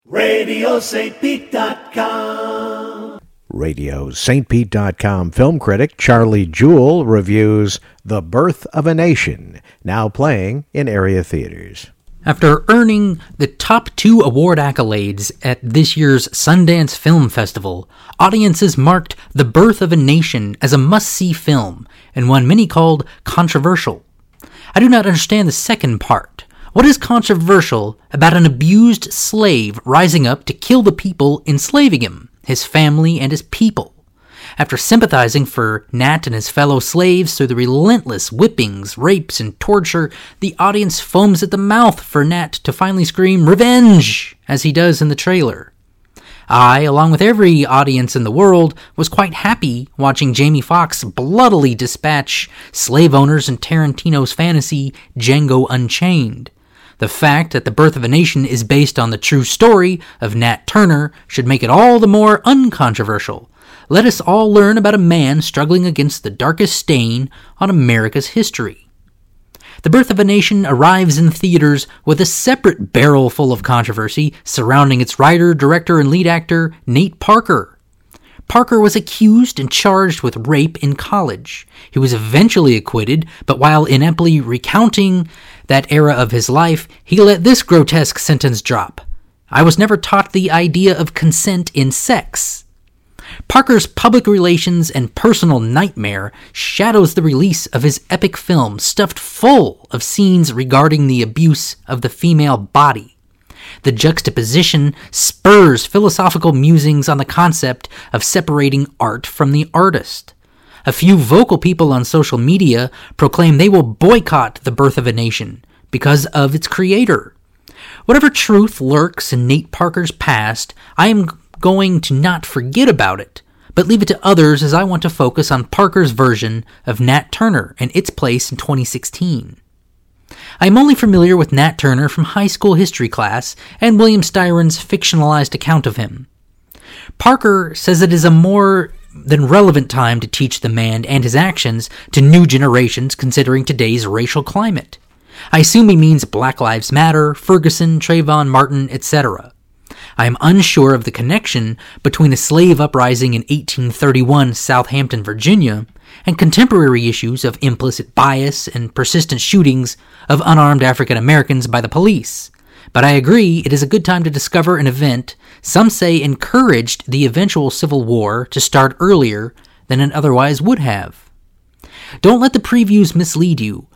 RadioSt.Pete.com. RadioSt.Pete.com film critic Charlie Jewell reviews The Birth of a Nation, now playing in area theaters. After earning the top 2 award accolades at this year's Sundance Film Festival, audiences marked The Birth of a Nation as a must-see film, and one many called controversial. I do not understand the second part. What is controversial about an abused slave rising up to kill the people enslaving him, his family, and his people? After sympathizing for Nat and his fellow slaves through the relentless whippings, rapes, and torture, the audience foams at the mouth for Nat to finally scream "Revenge!" as he does in the trailer. I, along with every audience in the world, was quite happy watching Jamie Foxx bloodily dispatch slave owners in Tarantino's fantasy Django Unchained. The fact that The Birth of a Nation is based on the true story of Nat Turner should make it all the more uncontroversial. Let us all learn about a man struggling against the darkest stain on America's history. The Birth of a Nation arrives in theaters with a separate barrel full of controversy surrounding its writer, director, and lead actor, Nate Parker. Parker was accused and charged with rape in college. He was eventually acquitted, but while ineptly recounting that era of his life, he let this grotesque sentence drop: "I was never taught the idea of consent in sex." Parker's public relations and personal nightmare shadows the release of his epic film stuffed full of scenes regarding the abuse of the female body. The juxtaposition spurs philosophical musings on the concept of separating art from the artist. A few vocal people on social media proclaim they will boycott The Birth of a Nation because of its creator. Whatever truth lurks in Nate Parker's past, I am going to not forget about it, but leave it to others as I want to focus on Parker's version of Nat Turner and its place in 2016. I am only familiar with Nat Turner from high school history class and William Styron's fictionalized account of him. Parker says it is a more than relevant time to teach the man and his actions to new generations considering today's racial climate. I assume he means Black Lives Matter, Ferguson, Trayvon Martin, etc. I am unsure of the connection between a slave uprising in 1831 Southampton, Virginia, and contemporary issues of implicit bias and persistent shootings of unarmed African Americans by the police. But I agree it is a good time to discover an event some say encouraged the eventual Civil War to start earlier than it otherwise would have. Don't let the previews mislead you.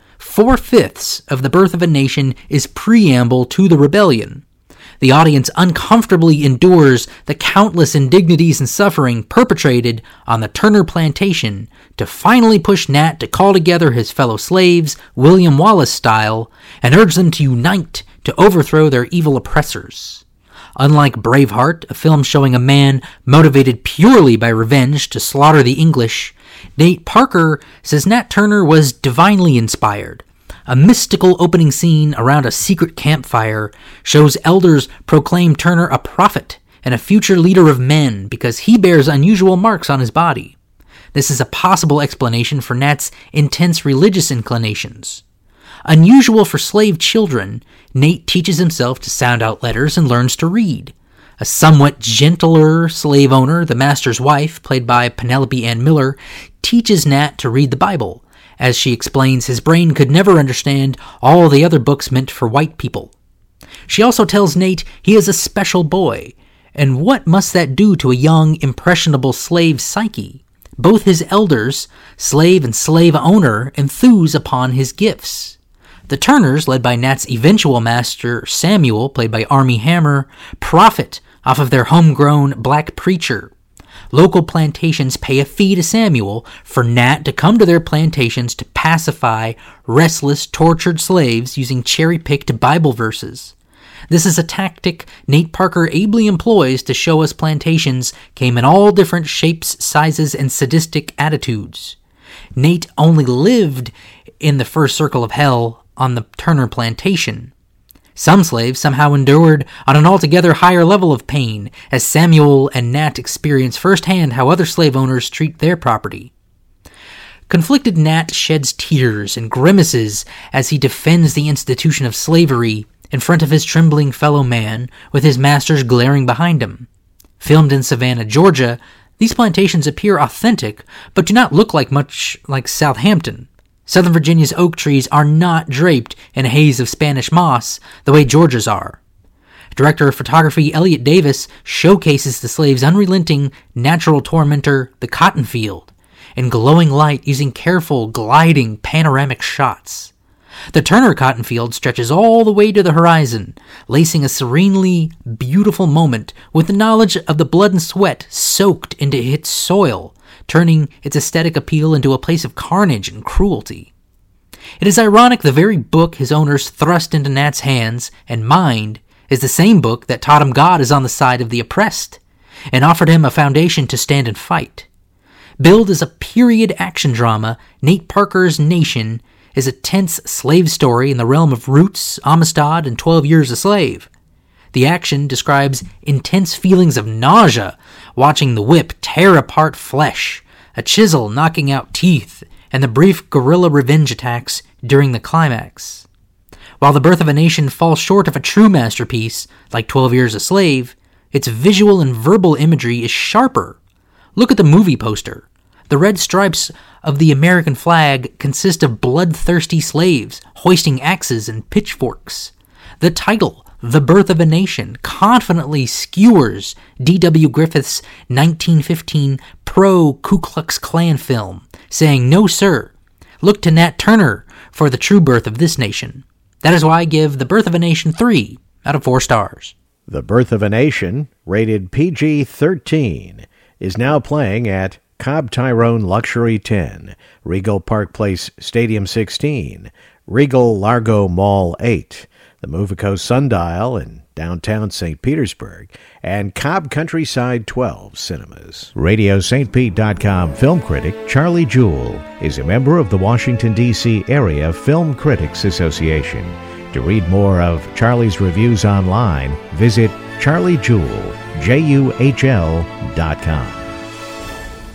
4/5 of The Birth of a Nation is preamble to the rebellion. The audience uncomfortably endures the countless indignities and suffering perpetrated on the Turner plantation to finally push Nat to call together his fellow slaves, William Wallace style, and urge them to unite to overthrow their evil oppressors. Unlike Braveheart, a film showing a man motivated purely by revenge to slaughter the English, Nate Parker says Nat Turner was divinely inspired. A mystical opening scene around a secret campfire shows elders proclaim Turner a prophet and a future leader of men because he bears unusual marks on his body. This is a possible explanation for Nat's intense religious inclinations. Unusual for slave children, Nate teaches himself to sound out letters and learns to read. A somewhat gentler slave owner, the master's wife, played by Penelope Ann Miller, teaches Nat to read the Bible. As she explains, his brain could never understand all the other books meant for white people. She also tells Nate he is a special boy, and what must that do to a young, impressionable slave psyche? Both his elders, slave and slave owner, enthuse upon his gifts. The Turners, led by Nat's eventual master, Samuel, played by Armie Hammer, profit off of their homegrown black preacher. Local plantations pay a fee to Samuel for Nat to come to their plantations to pacify restless, tortured slaves using cherry-picked Bible verses. This is a tactic Nate Parker ably employs to show us plantations came in all different shapes, sizes, and sadistic attitudes. Nate only lived in the first circle of hell on the Turner plantation. Some slaves somehow endured on an altogether higher level of pain, as Samuel and Nat experience firsthand how other slave owners treat their property. Conflicted Nat sheds tears and grimaces as he defends the institution of slavery in front of his trembling fellow man, with his masters glaring behind him. Filmed in Savannah, Georgia, these plantations appear authentic, but do not look much like Southampton. Southern Virginia's oak trees are not draped in a haze of Spanish moss the way Georgia's are. Director of photography Elliot Davis showcases the slaves' unrelenting natural tormentor, the cotton field, in glowing light using careful, gliding, panoramic shots. The Turner cotton field stretches all the way to the horizon, lacing a serenely beautiful moment with the knowledge of the blood and sweat soaked into its soil, turning its aesthetic appeal into a place of carnage and cruelty. It is ironic the very book his owners thrust into Nat's hands and mind is the same book that taught him God is on the side of the oppressed, and offered him a foundation to stand and fight. Billed as a period action drama, Nate Parker's Nation is a tense slave story in the realm of Roots, Amistad, and 12 Years a Slave. The action describes intense feelings of nausea, watching the whip tear apart flesh, a chisel knocking out teeth, and the brief guerrilla revenge attacks during the climax. While The Birth of a Nation falls short of a true masterpiece, like 12 Years a Slave, its visual and verbal imagery is sharper. Look at the movie poster. The red stripes of the American flag consist of bloodthirsty slaves hoisting axes and pitchforks. The title, The Birth of a Nation, confidently skewers D.W. Griffith's 1915 pro-Ku Klux Klan film, saying, "No, sir, look to Nat Turner for the true birth of this nation." That is why I give The Birth of a Nation 3 out of 4 stars. The Birth of a Nation, rated PG-13, is now playing at Cobb Tyrone Luxury 10, Regal Park Place Stadium 16, Regal Largo Mall 8, the Movico Sundial in downtown St. Petersburg, and Cobb Countryside 12 cinemas. RadioSt.Pete.com film critic Charlie Jewell is a member of the Washington, D.C. Area Film Critics Association. To read more of Charlie's reviews online, visit charliejewell.com.